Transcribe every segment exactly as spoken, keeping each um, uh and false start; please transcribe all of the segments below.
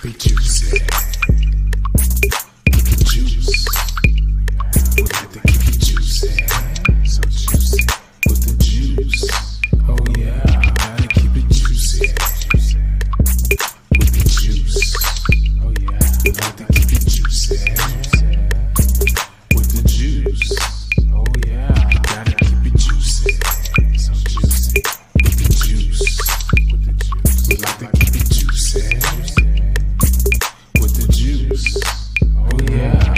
keep it juicy. Keep it juice. We like to keep it juicy. So juicy. With the juice. Oh yeah. Gotta keep it juicy. With the juice. Oh yeah. We like to keep it juicy. With the juice. Oh yeah. Gotta keep it juicy. So juicy. With the juice. With the juice. We like to keep it juicy. With the juice. Oh yeah.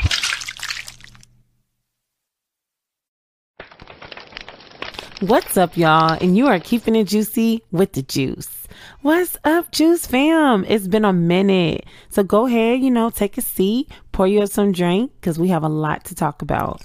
What's up, y'all? And you are keeping it juicy with the juice. What's up, Juice fam? It's been a minute. So go ahead, you know, take a seat, pour you up some drink, because we have a lot to talk about.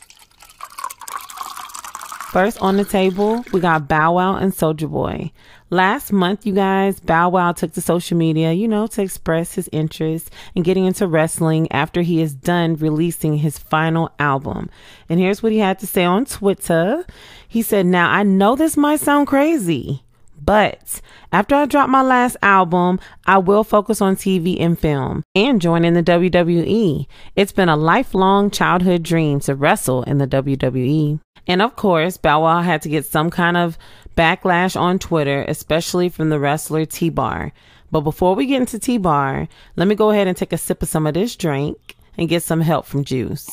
First on the table, we got Bow Wow and Soulja Boy. Last month, you guys, Bow Wow took to social media, you know, to express his interest in getting into wrestling after he is done releasing his final album. And here's what he had to say on Twitter. He said, "Now, I know this might sound crazy, but after I drop my last album, I will focus on T V and film and join in the W W E. It's been a lifelong childhood dream to wrestle in the W W E." And of course, Bow Wow had to get some kind of backlash on Twitter, especially from the wrestler T-Bar. But before we get into T-Bar, let me go ahead and take a sip of some of this drink and get some help from Juice.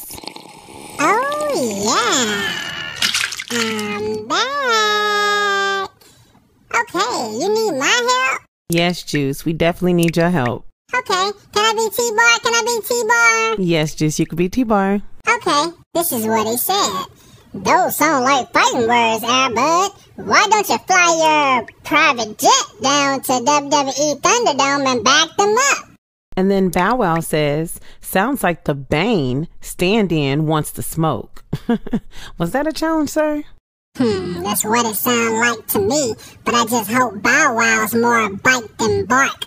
Oh yeah, I'm back. Okay, you need my help? Yes, Juice, we definitely need your help. Okay, can I be T-Bar? Can I be T-Bar? Yes, Juice, you could be T-Bar. Okay, this is what he said. Those sound like fighting words, Airbud. Why don't you fly your private jet down to W W E Thunderdome and back them up? And then Bow Wow says, "Sounds like the Bane stand-in wants to smoke." Was that a challenge, sir? Hmm, that's what it sounds like to me. But I just hope Bow Wow's more bite than bark.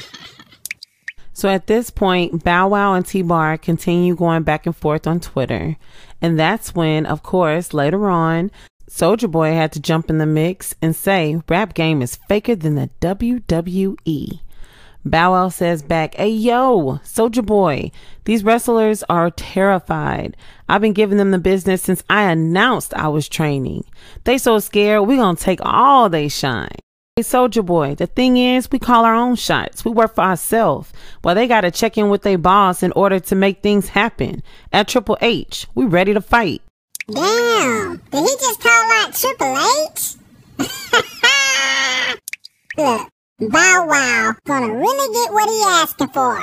So at this point, Bow Wow and T-Bar continue going back and forth on Twitter. And that's when, of course, later on, Soulja Boy had to jump in the mix and say rap game is faker than the W W E. Bow Wow says back, "Hey, yo, Soulja Boy, these wrestlers are terrified. I've been giving them the business since I announced I was training. They so scared, we gonna take all they shine. Hey, Soulja Boy, the thing is, we call our own shots. We work for ourselves. Well, they gotta check in with their boss in order to make things happen. At Triple H, we ready to fight." Damn, did he just call out Triple H? Look, Bow Wow gonna really get what he asking for.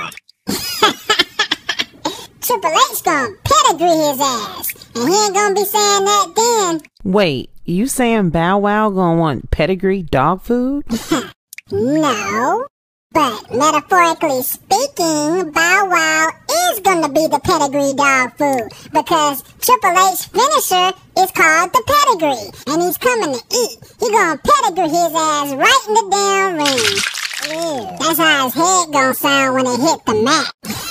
Triple H gonna pedigree his ass, and he ain't gonna be saying that then. Wait, you saying Bow Wow gonna want pedigree dog food? No, but metaphorically speaking, Bow Wow is gonna be the pedigree dog food, because Triple H finisher is called the pedigree, and he's coming to eat. He gonna pedigree his ass right in the damn ring. Ew, that's how his head gonna sound when it hit the mat.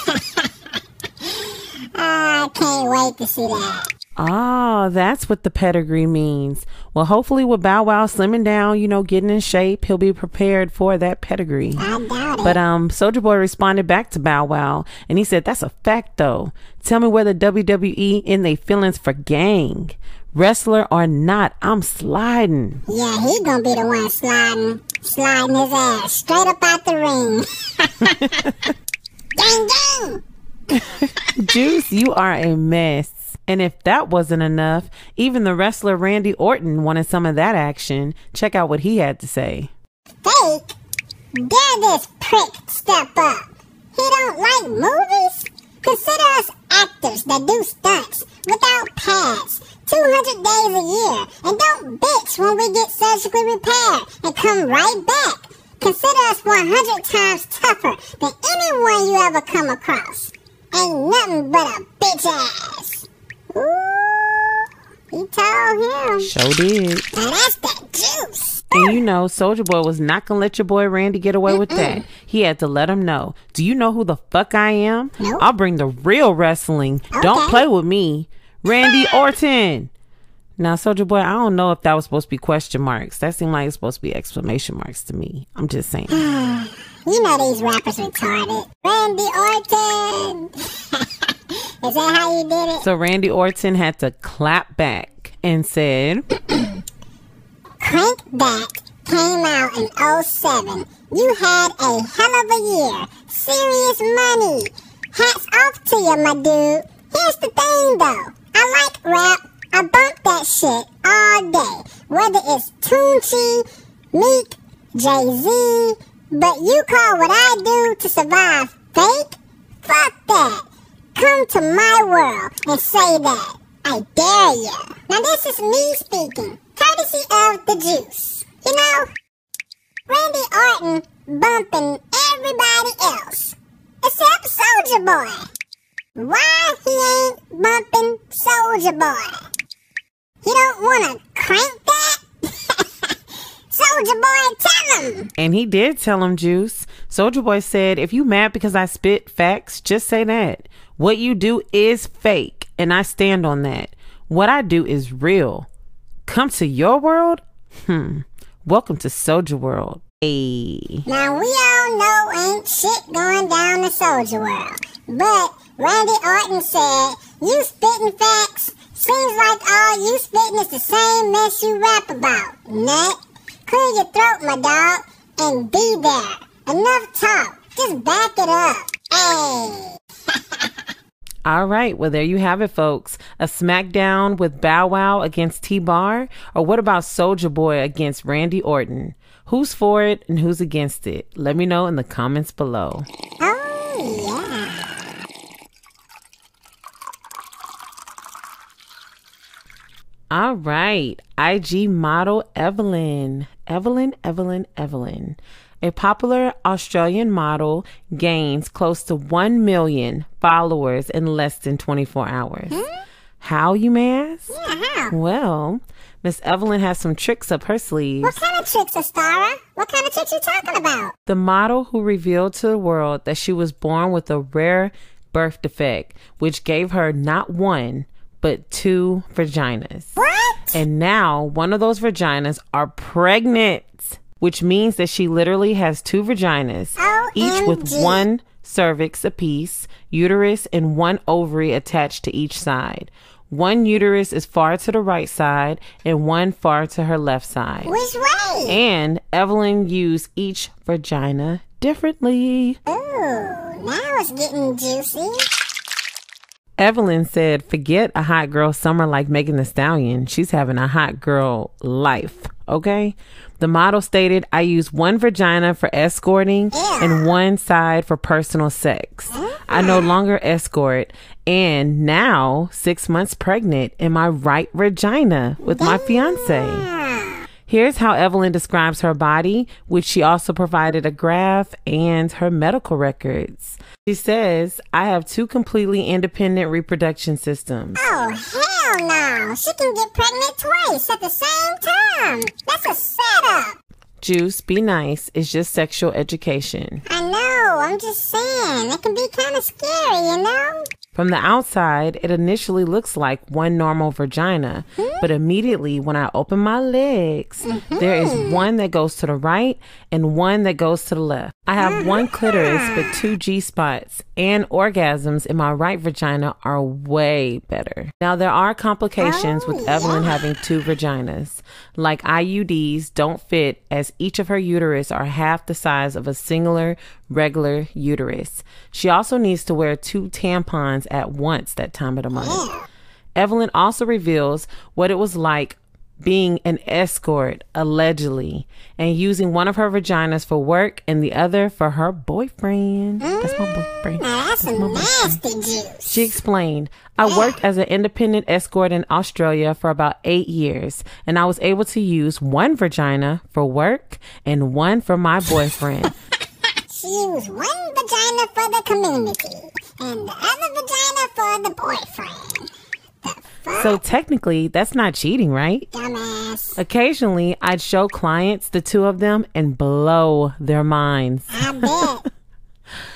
I can't wait to see that. Oh, that's what the pedigree means. Well, hopefully with Bow Wow slimming down, you know, getting in shape, he'll be prepared for that pedigree. I doubt it. But um, Soulja Boy responded back to Bow Wow, and he said, "That's a fact, though. Tell me where the W W E in they feelings for gang. Wrestler or not, I'm sliding." Yeah, he gonna be the one sliding, sliding his ass straight up out the ring. Gang, gang! Juice, you are a mess. And if that wasn't enough, even the wrestler Randy Orton wanted some of that action. Check out what he had to say. Fake? Dare this prick step up. He don't like movies? Consider us actors that do stunts without pads two hundred days a year, and don't bitch when we get surgically repaired and come right back. Consider us one hundred times tougher than anyone you ever come across. Ain't nothing but a bitch ass. Ooh, he told him. Sure did. Now that's that juice. And you know, Soulja Boy was not gonna let your boy Randy get away with that. He had to let him know. Do you know who the fuck I am? Nope. I'll bring the real wrestling. Okay. Don't play with me. Randy Orton. Now, Soulja Boy, I don't know if that was supposed to be question marks. That seemed like it's supposed to be exclamation marks to me. I'm just saying. You know these rappers retarded. Randy Orton. Is that how you did it? So Randy Orton had to clap back and said, Crank That came out in oh seven. You had a hell of a year. Serious money. Hats off to you, my dude. Here's the thing, though. I like rap. I bump that shit all day. Whether it's Tunechi, Meek, Jay-Z. But you call what I do to survive fake? Fuck that. Come to my world and say that. I dare you. Now this is me speaking, courtesy of the Juice. You know, Randy Orton bumping everybody else, except Soulja Boy. Why he ain't bumping Soulja Boy? You don't wanna crank that? Soulja Boy, tell him. and he did tell him, Juice. Soulja Boy said, if you mad because I spit facts, just say that. What you do is fake, and I stand on that. What I do is real. Come to your world? Hmm. Welcome to Soulja World. Hey. Now we all know ain't shit going down in Soulja World. But Randy Orton said, you spitting facts. Seems like all you spitting is the same mess you rap about. Nut. Clear your throat, my dog, and be there. Enough talk. Just back it up. Hey. All right. Well, there you have it, folks. A smackdown with Bow Wow against T-Bar? Or what about Soulja Boy against Randy Orton? Who's for it and who's against it? Let me know in the comments below. Oh, yeah. All right. I G model Evelyn. Evelyn, Evelyn, Evelyn. A popular Australian model gains close to one million followers in less than twenty-four hours. Hmm? How, you may ask? Yeah, how? Well, Miss Evelyn has some tricks up her sleeves. What kind of tricks, Astara? What kind of tricks you talking about? The model who revealed to the world that she was born with a rare birth defect, which gave her not one, but two vaginas. What? And now one of those vaginas are pregnant, which means that she literally has two vaginas, O M G. each with one cervix apiece, uterus, and one ovary attached to each side. One uterus is far to the right side and one far to her left side. Which way? And Evelyn used each vagina differently. Ooh, now it's getting juicy. Evelyn said, forget a hot girl summer like Megan Thee Stallion. She's having a hot girl life, okay? The model stated, I use one vagina for escorting Yeah. and one side for personal sex. I no longer escort and now six months pregnant in my right vagina with my fiance. Ah, Here's how Evelyn describes her body, which she also provided a graph and her medical records. She says, I have two completely independent reproduction systems. oh, hell no. She can get pregnant twice at the same time. That's a setup. Juice, be nice. It's just sexual education. I know. I'm just saying. It can be kind of scary, you know? From the outside, it initially looks like one normal vagina, but immediately when I open my legs, there is one that goes to the right and one that goes to the left. I have one clitoris, but two G-spots, and orgasms in my right vagina are way better. Now, there are complications Oh, with Evelyn yeah. having two vaginas. Like I U Ds don't fit as each of her uterus are half the size of a singular regular uterus. She also needs to wear two tampons at once that time of the month. Evelyn also reveals what it was like being an escort, allegedly, and using one of her vaginas for work and the other for her boyfriend. That's my boyfriend. Now, that's some nasty juice. She explained, I worked as an independent escort in Australia for about eight years, and I was able to use one vagina for work and one for my boyfriend. She used one vagina for the community and the other vagina for the boyfriend. So technically, that's not cheating, right? Dumbass. Occasionally, I'd show clients the two of them and blow their minds. I bet.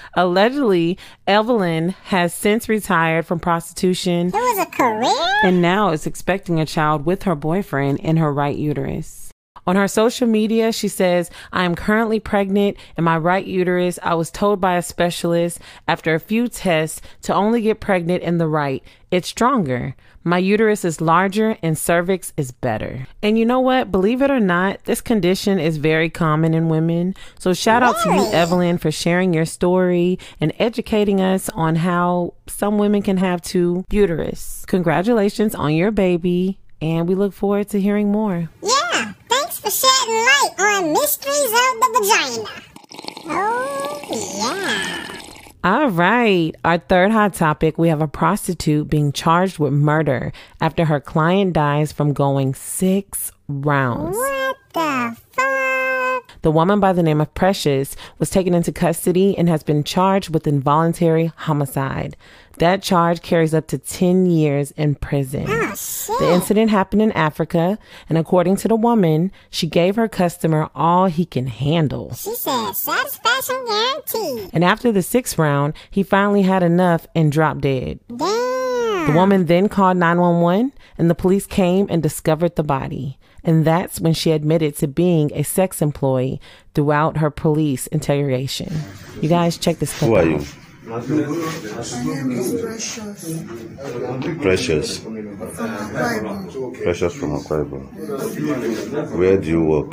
Allegedly, Evelyn has since retired from prostitution. It was a career? And now is expecting a child with her boyfriend in her right uterus. On her social media, she says, I am currently pregnant in my right uterus. I was told by a specialist after a few tests to only get pregnant in the right. It's stronger. My uterus is larger and cervix is better. And you know what? Believe it or not, this condition is very common in women. So shout out to you, Evelyn, for sharing your story and educating us on how some women can have two uterus. Congratulations on your baby. And we look forward to hearing more. Yeah, thanks for shedding light on mysteries of the vagina. Oh, yeah. All right. Our third hot topic, we have a prostitute being charged with murder after her client dies from going six rounds. What the fuck? The woman by the name of Precious was taken into custody and has been charged with involuntary homicide. That charge carries up to ten years in prison. Oh, shit. The incident happened in Africa, and according to the woman, she gave her customer all he can handle. She said satisfaction guaranteed. And after the sixth round, he finally had enough and dropped dead. Damn. The woman then called nine one one, and the police came and discovered the body. And that's when she admitted to being a sex employee throughout her police interrogation. You guys check this clip Who are out. you? My name is Precious Precious. from Akwa Ibom. Precious from Akwa Ibom. Where do you work?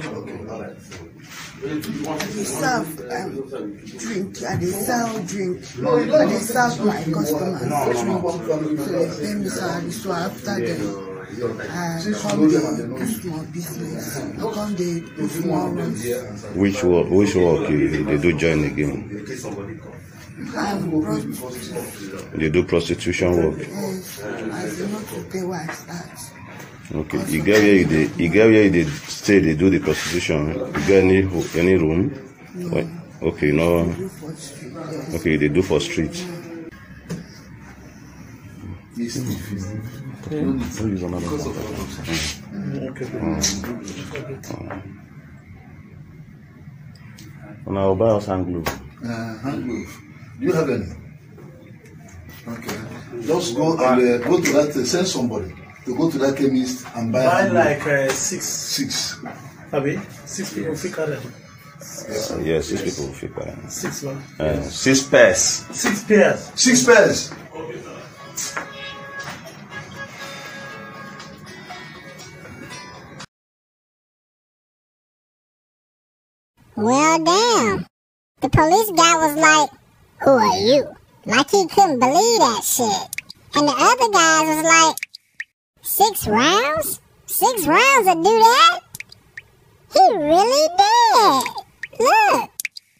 I dey serve um, drink. I dey sell drink. I dey serve my customers drink. So they pay me salary. So after them, I come dey do small business. I come dey do small runs. Which work? Which work you they do join again? I'm prostitute. You do prostitution work. Yes, I do not to pay why I start. Okay. You get where you did. You get where you did stay. They do the prostitution. You get any any room? No. Okay. No. Do for street. Yes. Okay. They do for street. Now I'll buy us hand glove. Uh, hand glove. Do you have any? Okay. Just go and uh, go to that. Uh, send somebody to go to that chemist and buy. Buy hand glove. like uh, six. Six. Abi, six people fit carry. Uh, yes, six people will fit buy. Six one. Uh, six pairs. Six pairs. Six pairs. Well, damn. The police guy was like, who are you? Like he couldn't believe that shit. And the other guys was like, six rounds? Six rounds to do that? He really did. Look.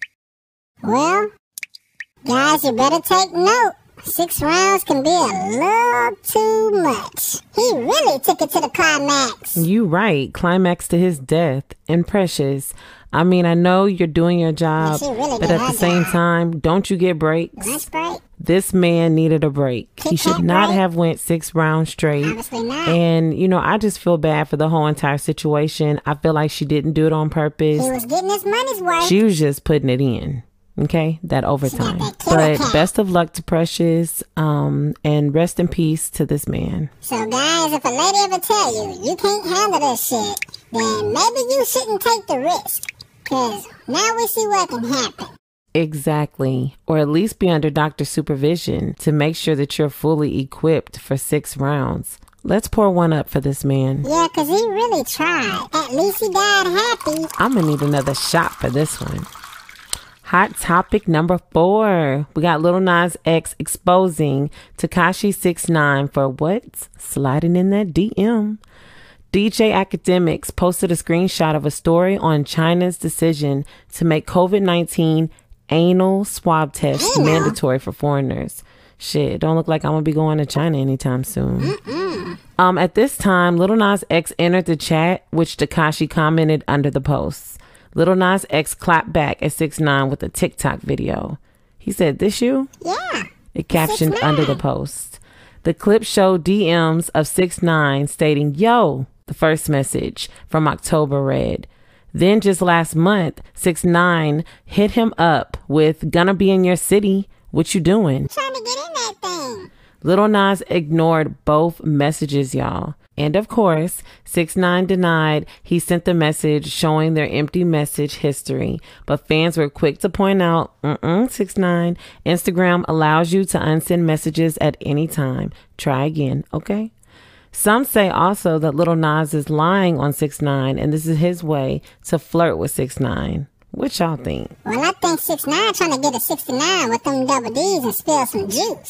Well, guys, you better take note. Six rounds can be a little too much. He really took it to the climax. You right. Climax to his death. And Precious, I mean, I know you're doing your job, she really but did at her the same job. time, don't you get breaks? That's right. This man needed a break. He Tic should Tac not break? have went six rounds straight. Obviously not. And, you know, I just feel bad for the whole entire situation. I feel like she didn't do it on purpose. He was getting his money's worth. She was just putting it in. Okay, that overtime. that killer But cat. best of luck to Precious, um, and rest in peace to this man. So guys, if a lady ever tell you you can't handle this shit, then maybe you shouldn't take the risk. Cause now we see what can happen. Exactly. Or at least be under doctor's supervision to make sure that you're fully equipped for six rounds. Let's pour one up for this man. Yeah, cause he really tried. At least he died happy. I'm gonna need another shot for this one. Hot topic number four. We got Lil Nas X exposing Tekashi six nine for what? Sliding in that D M. D J Academics posted a screenshot of a story on China's decision to make COVID nineteen anal swab tests Anal? mandatory for foreigners. Shit, it don't look like I'm gonna be going to China anytime soon. Mm-mm. Um, at this time, Lil Nas X entered the chat, which Tekashi commented under the post. Lil Nas X clapped back at six nine with a TikTok video. He said, "This you?" Yeah. It captioned six nine. under the post. The clip showed D Ms of six nine stating, "Yo," the first message from October read, Then just last month, six nine hit him up with "Gonna Be in Your City, what you doing?" Trying to get in that thing. Lil Nas ignored both messages, y'all. And of course, six nine denied he sent the message showing their empty message history. But fans were quick to point out, mm-mm, six nine, Instagram allows you to unsend messages at any time. Try again, okay? Some say also that Lil Nas is lying on six nine, and this is his way to flirt with six nine. What y'all think? Well, I think six nine trying to get a sixty-nine with them double D's and spill some juice.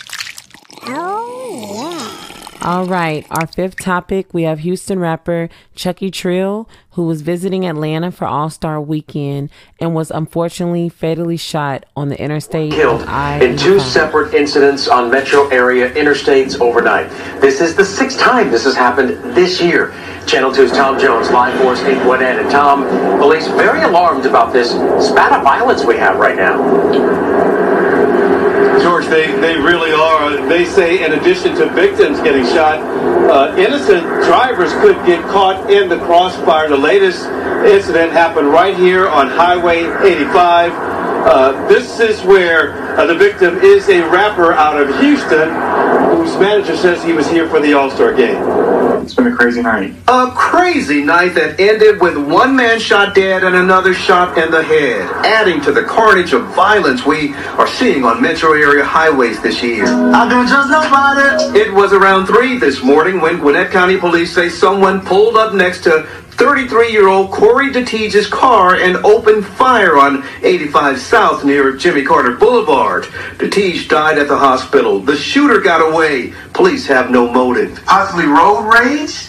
Oh, yeah. All right, our fifth topic, we have Houston rapper Chucky Trill, who was visiting Atlanta for All-Star Weekend and was unfortunately fatally shot on the interstate. Killed in two separate incidents on metro area interstates overnight. This is the sixth time this has happened this year. Channel two's Tom Jones, live for us in Gwinnett. And Tom, police very alarmed about this spat of violence we have right now. George, they, they really are. They say in addition to victims getting shot, uh, innocent drivers could get caught in the crossfire. The latest incident happened right here on Highway eighty-five. Uh, this is where uh, the victim is a rapper out of Houston whose manager says he was here for the All-Star game. It's been a crazy night. A crazy night that ended with one man shot dead and another shot in the head, adding to the carnage of violence we are seeing on metro area highways this year. I don't trust nobody. It was around three this morning when Gwinnett County Police say someone pulled up next to thirty-three-year-old Corey DeTige's car and opened fire on eighty-five South near Jimmy Carter Boulevard. DeTige died at the hospital. The shooter got away. Police have no motive. Possibly road rage?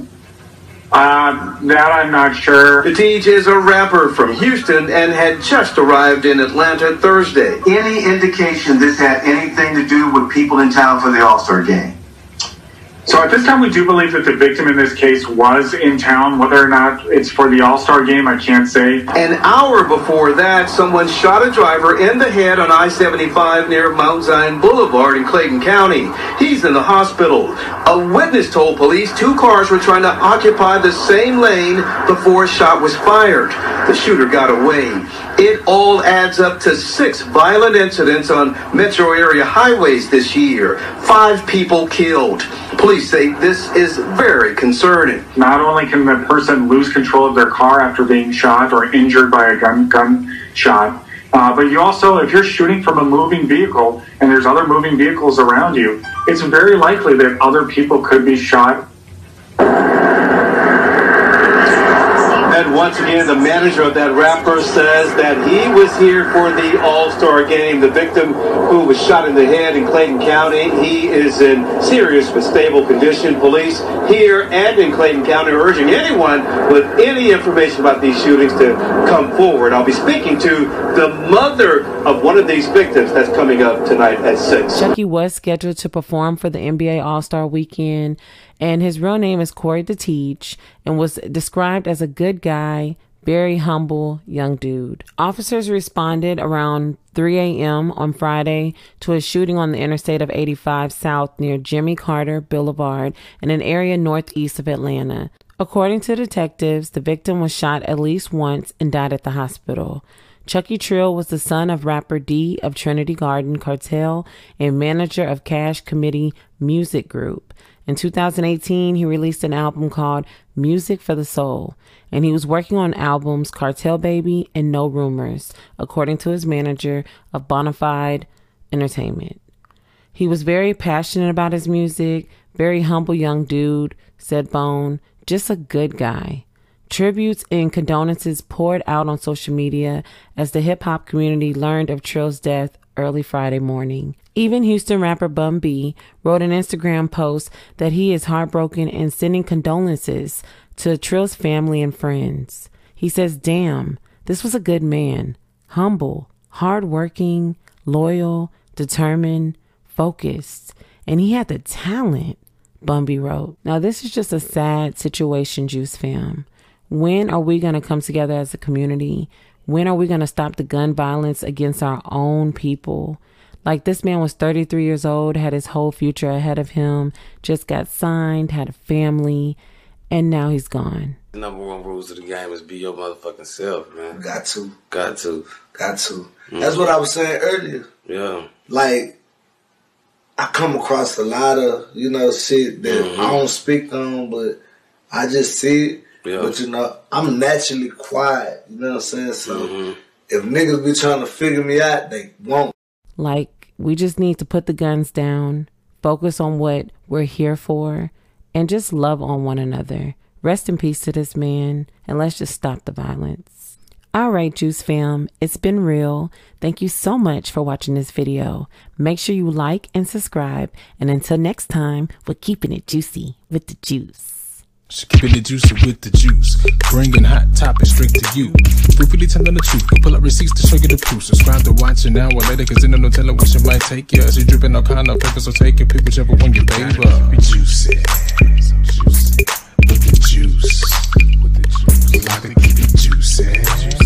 Uh, that I'm not sure. DeTige is a rapper from Houston and had just arrived in Atlanta Thursday. Any indication this had anything to do with people in town for the All-Star game? So at this time, we do believe that the victim in this case was in town. Whether or not it's for the All-Star game, I can't say. An hour before that, someone shot a driver in the head on I seventy-five near Mount Zion Boulevard in Clayton County. He's in the hospital. A witness told police two cars were trying to occupy the same lane before a shot was fired. The shooter got away. It all adds up to six violent incidents on metro area highways this year. Five people killed. Police say this is very concerning. Not only can the person lose control of their car after being shot or injured by a gun gunshot, uh, but you also, if you're shooting from a moving vehicle and there's other moving vehicles around you, it's very likely that other people could be shot. And once again, the manager of that rapper says that he was here for the All-Star game. The victim who was shot in the head in Clayton County, he is in serious but stable condition. Police here and in Clayton County are urging anyone with any information about these shootings to come forward. I'll be speaking to the mother of one of these victims that's coming up tonight at six. Chucky was scheduled to perform for the N B A All-Star Weekend, and his real name is Corey DeTige, and was described as a good guy, very humble young dude. Officers responded around three a.m. on Friday to a shooting on the interstate of eighty-five South near Jimmy Carter Boulevard in an area northeast of Atlanta. According to detectives, the victim was shot at least once and died at the hospital. Chucky Trill was the son of rapper D of Trinity Garden Cartel and manager of Cash Committee Music Group. In two thousand eighteen, he released an album called Music for the Soul, and he was working on albums Cartel Baby and No Rumors, according to his manager of Bonafide Entertainment. He was very passionate about his music, very humble young dude, said Bone, just a good guy. Tributes and condolences poured out on social media as the hip-hop community learned of Trill's death early Friday morning. Even Houston rapper Bun B wrote an Instagram post that he is heartbroken and sending condolences to Trill's family and friends. He says, damn, this was a good man, humble, hardworking, loyal, determined, focused, and he had the talent, Bun B wrote. Now, this is just a sad situation, Juice fam. When are we going to come together as a community? When are we going to stop the gun violence against our own people? Like, this man was thirty-three years old, had his whole future ahead of him, just got signed, had a family, and now he's gone. The number one rules of the game is be your motherfucking self, man. Got to. Got to. Got to. Mm-hmm. That's what I was saying earlier. Yeah. Like, I come across a lot of, you know, shit that mm-hmm. I don't speak on, but I just see it. Yeah. But, you know, I'm naturally quiet. You know what I'm saying? So, mm-hmm. if niggas be trying to figure me out, they won't. Like, we just need to put the guns down, focus on what we're here for, and just love on one another. Rest in peace to this man, and let's just stop the violence. All right, Juice fam, it's been real. Thank you so much for watching this video. Make sure you like and subscribe. And until next time, we're keeping it juicy with the juice. So keeping it juicy with the juice. Bringing hot topics straight to you. Briefly telling the truth. You pull up receipts to show you the proof. Subscribe to watch it now or later, cause in no telling what you might take you. As you dripping all kind of paper, so take it. Pick whichever one you favor. Be juicy. So juicy. With the juice. With the juice. Gotta keep it juicy.